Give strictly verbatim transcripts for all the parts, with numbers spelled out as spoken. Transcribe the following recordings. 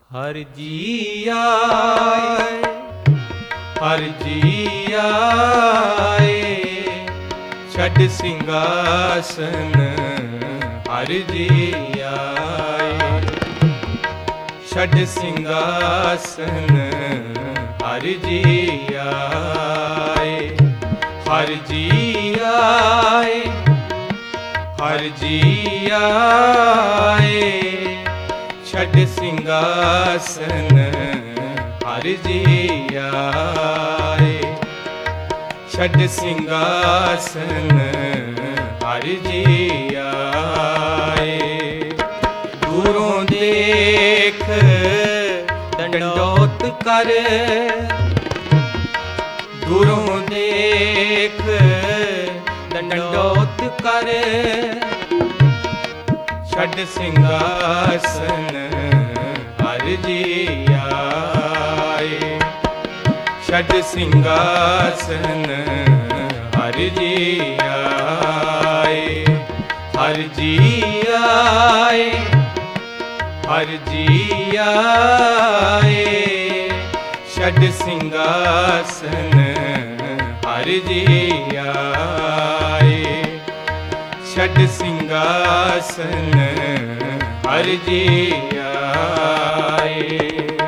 हर जी आए, हर जी आए, छड़ सिंहासन हर जी आए, छड़ सिंहासन हर जी आए, हर जी आए, हर जी आए, छड़ सिंहासन हर जी आए, छड़ सिंहासन हर जी आए। दूरों देख दंडोत कर, दूरों देख दंडोत कर, छड़ सिंहासन हर जी आए, छड़ सिंहासन हर जी आए, हर जी आए, हर जी आए, छड़ सिंहासन हर जी आए, छड़ सिंहासन हर जी आए।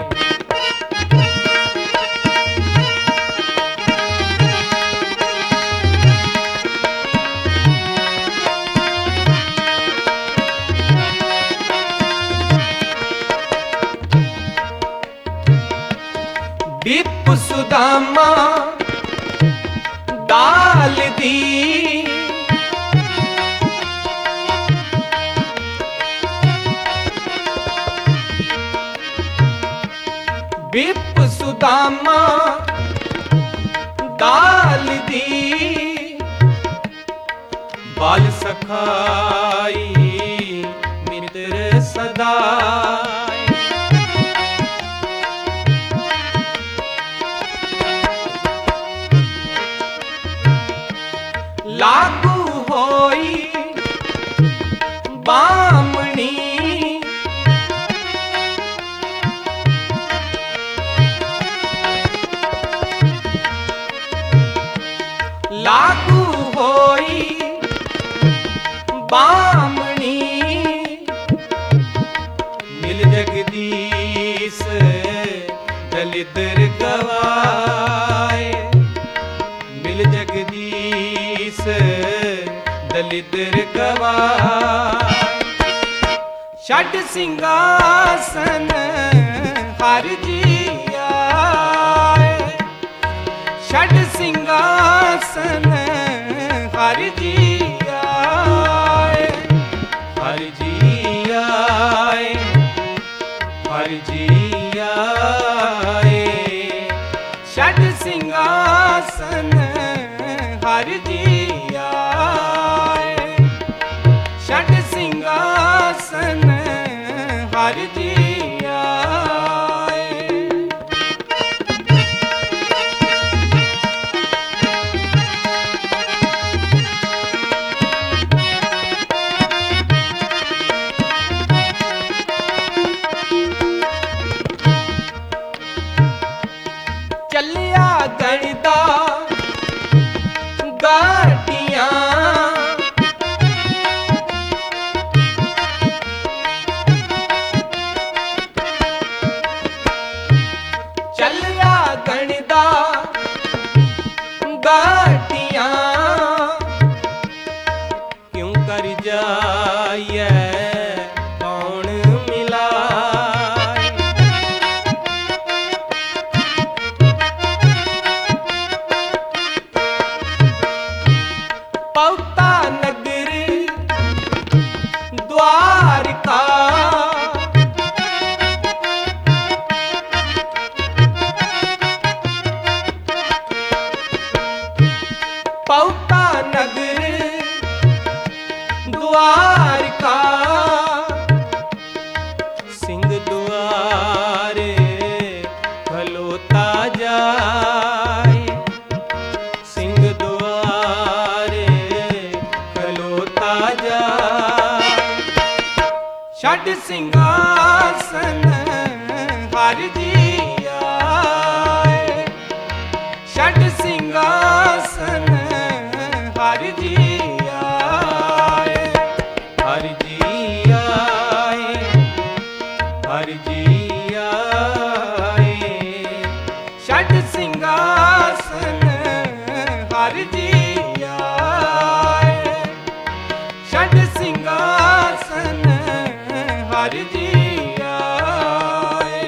दीप सुदामा दाल दी, दीप सुदामा दाल दी, बाल सखाई मित्र सदाई, लागू होई बामणी, लागू होई बामणी, मिल जगदीश दलिद्र गवाए, मिल जगदीश दलिद्र गवाए, छड़ सिंहासन हर जी आए, छड़ सिंहासन हर जी आए, हर जी आए, हर जी आए, छड़ सिंहासन हर जी आए, छड़ सिंहासन हर जी आए। चलिया गणदा गाटियां, चलिया गणदा गाटियां, क्यों कर जाइए कौन मिलाए, पौता नगर द्वारका, पौता नगर द्वारका, सिंह द्वारे खलोता जाए, सिंह द्वारे खलोता जाए, छड़ सिंहासन हरि जी आए। षड सिंहासन हरि जी आए। हरि जी आए, हरि जी आए। षड सिंहासन हरि जी आए। षड सिंहासन हरि जी आए।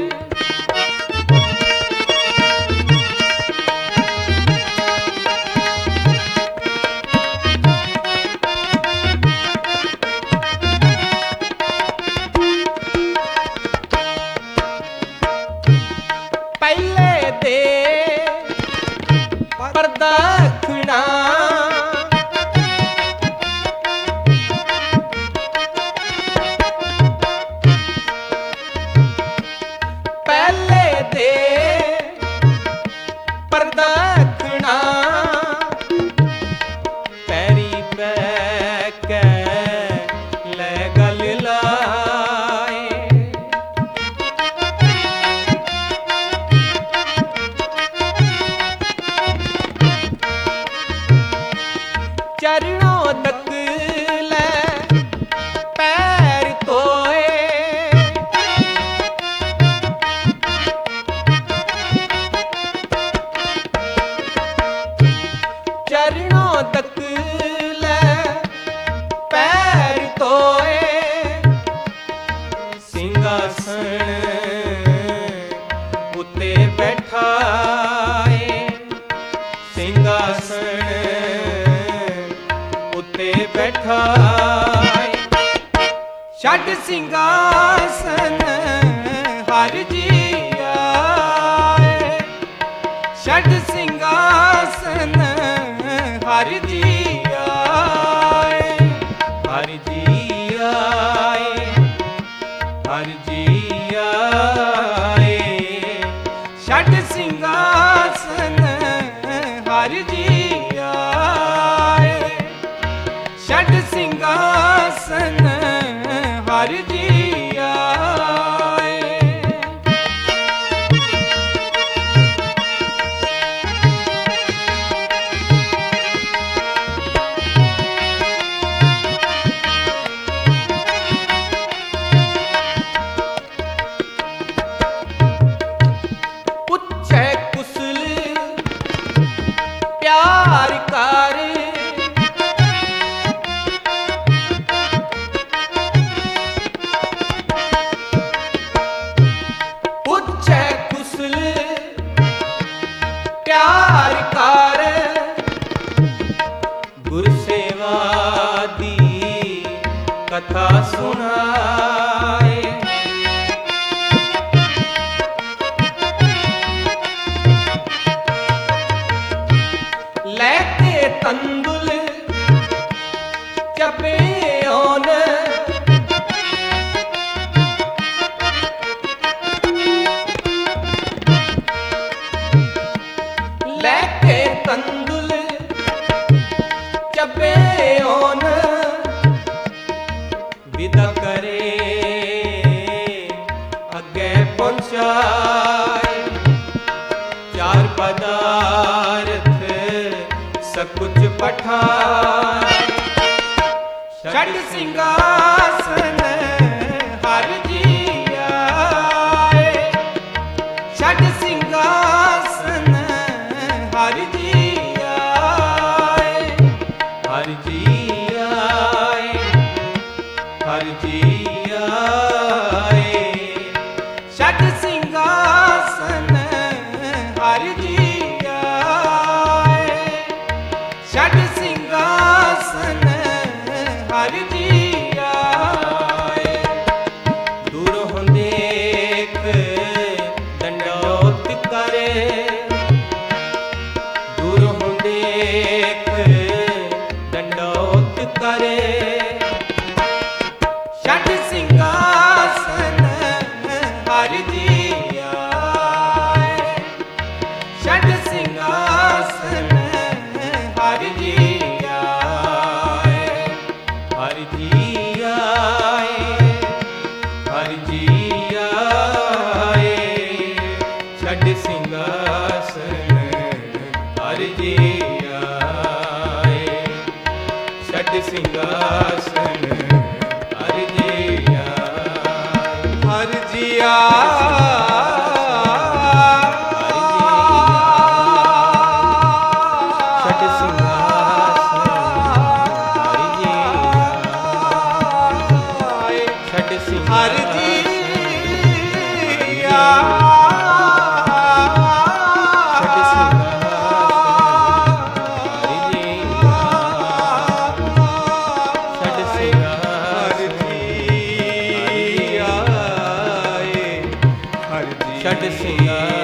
पहले दे प्रदक्षिणा पहले दे प्रदक्षिणा पैरी पैके ले गल लाए। चरणों तक ले पैर धोए। चरणों तक ले पैर धोए। सिंहासन उत्ते बैठाए। सिंहासन उत्ते बैठाए। षड सिंहासन हरि जी आए। षड सिंहासन हरि जी आए। हरि जी आए, हरि जी आए। षड सिंहासन हरि जी आए। षड सिंहासन हरि जी आए। उच्च कुशल प्यार कर। उच्च कुशल प्यार कर। गुरु सेवा दी कथा सुनाए। लेके तंदुल चपे ओन। लेके तंदुल चपे ओन। विदा करे अगे पहुंचाए। चार पदार्थ सकुच पठाए। षड सिंहासन हरि जी आए। षड सिंहासन हरि जी आए। हरि जी आए, हरि जी आए। षड सिंहासन हरि जी आए। षड सिंहासन हरि जी आए। जिया षट सिंहासन हर जिया षट सिंहासन षट सिंहासन षट सिंहासन